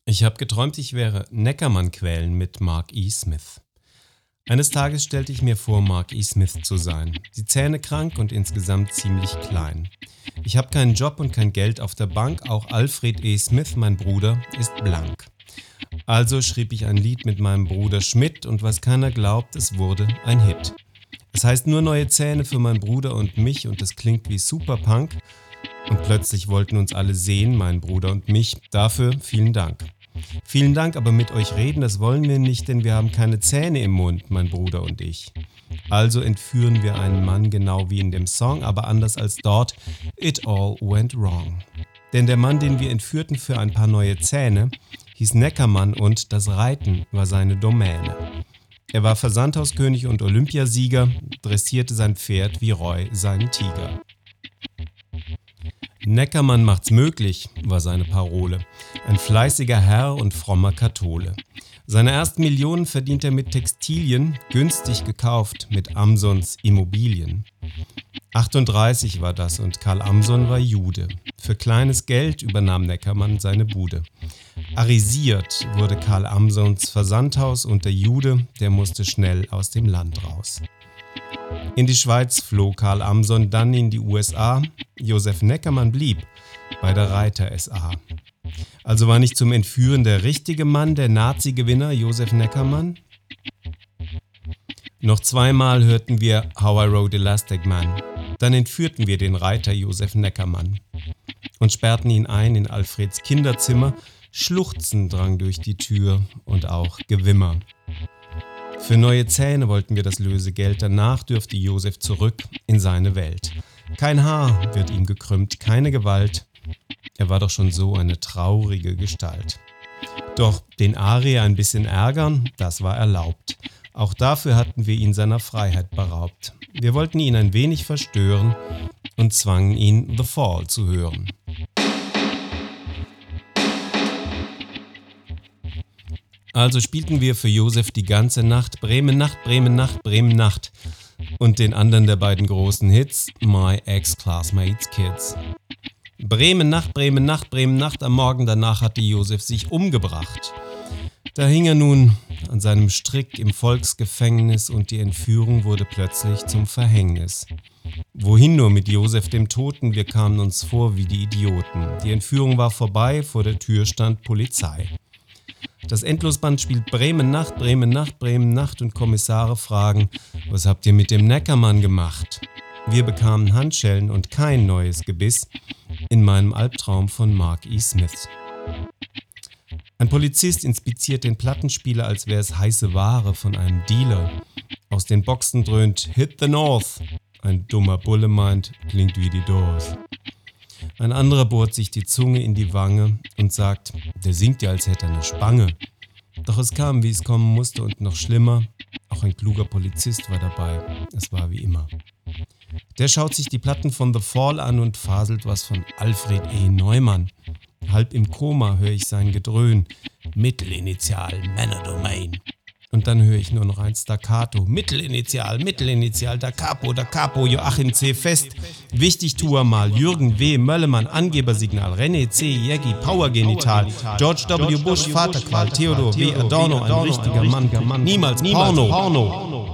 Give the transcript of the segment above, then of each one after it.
Ich habe geträumt, ich wäre Neckermann-Quellen mit Mark E. Smith. Eines Tages stellte ich mir vor, Mark E. Smith zu sein. Die Zähne krank und insgesamt ziemlich klein. Ich habe keinen Job und kein Geld auf der Bank, auch Alfred E. Smith, mein Bruder, ist blank. Also schrieb ich ein Lied mit meinem Bruder Schmidt und was keiner glaubt, es wurde ein Hit. Es heißt nur neue Zähne für meinen Bruder und mich und es klingt wie Superpunk. Und plötzlich wollten uns alle sehen, mein Bruder und mich. Dafür vielen Dank. Vielen Dank, aber mit euch reden, das wollen wir nicht, denn wir haben keine Zähne im Mund, mein Bruder und ich. Also entführen wir einen Mann genau wie in dem Song, aber anders als dort. It all went wrong. Denn der Mann, den wir entführten für ein paar neue Zähne, hieß Neckermann und das Reiten war seine Domäne. Er war Versandhauskönig und Olympiasieger, dressierte sein Pferd wie Roy seinen Tiger. Neckermann macht's möglich, war seine Parole. Ein fleißiger Herr und frommer Kathole. Seine ersten Millionen verdient er mit Textilien, günstig gekauft mit Amsons Immobilien. 38 war das und Karl Amson war Jude. Für kleines Geld übernahm Neckermann seine Bude. Arisiert wurde Karl Amsons Versandhaus und der Jude, der musste schnell aus dem Land raus. In die Schweiz floh Karl Amson, dann in die USA. Josef Neckermann blieb bei der Reiter SA. Also war nicht zum Entführen der richtige Mann, der Nazi-Gewinner Josef Neckermann? Noch zweimal hörten wir How I Rode Elastic Man. Dann entführten wir den Reiter Josef Neckermann und sperrten ihn ein in Alfreds Kinderzimmer. Schluchzen drang durch die Tür und auch Gewimmer. Für neue Zähne wollten wir das Lösegeld, danach dürfte Josef zurück in seine Welt. Kein Haar wird ihm gekrümmt, keine Gewalt, er war doch schon so eine traurige Gestalt. Doch den Arier ein bisschen ärgern, das war erlaubt. Auch dafür hatten wir ihn seiner Freiheit beraubt. Wir wollten ihn ein wenig verstören und zwangen ihn The Fall zu hören. Also spielten wir für Josef die ganze Nacht Bremen Nacht, Bremen Nacht, Bremen Nacht und den anderen der beiden großen Hits My Ex-Classmates Kids. Bremen Nacht, Bremen Nacht, Bremen Nacht, am Morgen danach hatte Josef sich umgebracht. Da hing er nun an seinem Strick im Volksgefängnis und die Entführung wurde plötzlich zum Verhängnis. Wohin nur mit Josef dem Toten, wir kamen uns vor wie die Idioten. Die Entführung war vorbei, vor der Tür stand Polizei. Das Endlosband spielt Bremen Nacht, Bremen Nacht, Bremen Nacht und Kommissare fragen, was habt ihr mit dem Neckermann gemacht? Wir bekamen Handschellen und kein neues Gebiss in meinem Albtraum von Mark E. Smith. Ein Polizist inspiziert den Plattenspieler, als wäre es heiße Ware von einem Dealer. Aus den Boxen dröhnt Hit the North. Ein dummer Bulle meint, klingt wie die Doors. Ein anderer bohrt sich die Zunge in die Wange und sagt, der singt ja, als hätte er eine Spange. Doch es kam, wie es kommen musste und noch schlimmer, auch ein kluger Polizist war dabei. Es war wie immer. Der schaut sich die Platten von The Fall an und faselt was von Alfred E. Neumann. Halb im Koma höre ich sein Gedröhn. Mittelinitial, Männerdomain. Und dann höre ich nur noch ein Staccato. Mittelinitial, da Capo, Joachim C. Fest. Wichtig tu er mal, Jürgen W. Möllemann, Angebersignal, René C. Jägi, Powergenital, George W. Bush, Vaterqual, Theodor W. Adorno, ein richtiger Mann, niemals Porno.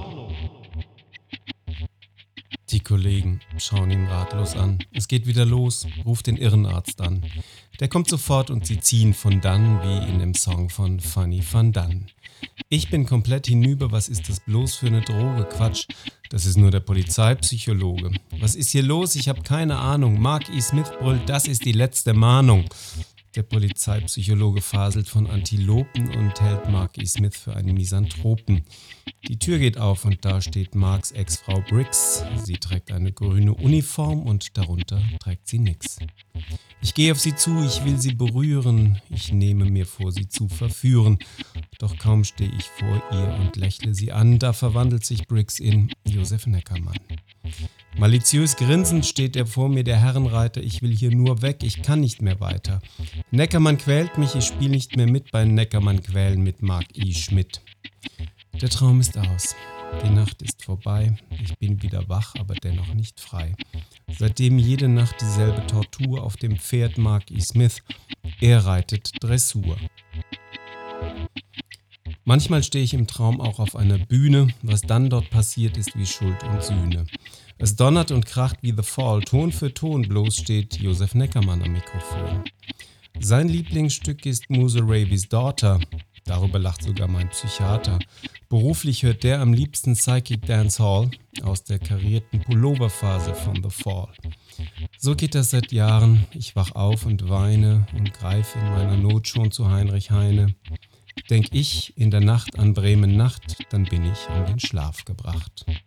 Die Kollegen schauen ihn ratlos an. Es geht wieder los, ruft den Irrenarzt an. Der kommt sofort und sie ziehen von dann, wie in dem Song von Fanny van Dan. Ich bin komplett hinüber, was ist das bloß für eine Droge? Quatsch, das ist nur der Polizeipsychologe. Was ist hier los? Ich habe keine Ahnung. Mark E. Smith brüllt, das ist die letzte Mahnung. Der Polizeipsychologe faselt von Antilopen und hält Mark E. Smith für einen Misanthropen. Die Tür geht auf und da steht Marks Ex-Frau Briggs. Sie trägt eine grüne Uniform und darunter trägt sie nix. Ich gehe auf sie zu, ich will sie berühren. Ich nehme mir vor, sie zu verführen. Doch kaum stehe ich vor ihr und lächle sie an, da verwandelt sich Briggs in Josef Neckermann. Maliziös grinsend steht er vor mir, der Herrenreiter, ich will hier nur weg, ich kann nicht mehr weiter. Neckermann quält mich, ich spiele nicht mehr mit bei Neckermann quälen mit Mark I. Schmidt. Der Traum ist aus, die Nacht ist vorbei, ich bin wieder wach, aber dennoch nicht frei. Seitdem jede Nacht dieselbe Tortur auf dem Pferd Mark E. Smith, er reitet Dressur. Manchmal stehe ich im Traum auch auf einer Bühne, was dann dort passiert ist wie Schuld und Sühne. Es donnert und kracht wie The Fall, Ton für Ton, bloß steht Josef Neckermann am Mikrofon. Sein Lieblingsstück ist Musa Ravi's Daughter, darüber lacht sogar mein Psychiater. Beruflich hört der am liebsten Psychic Dance Hall aus der karierten Pulloverphase von The Fall. So geht das seit Jahren, ich wach auf und weine und greife in meiner Not schon zu Heinrich Heine. Denk ich in der Nacht an Bremen Nacht, dann bin ich an den Schlaf gebracht.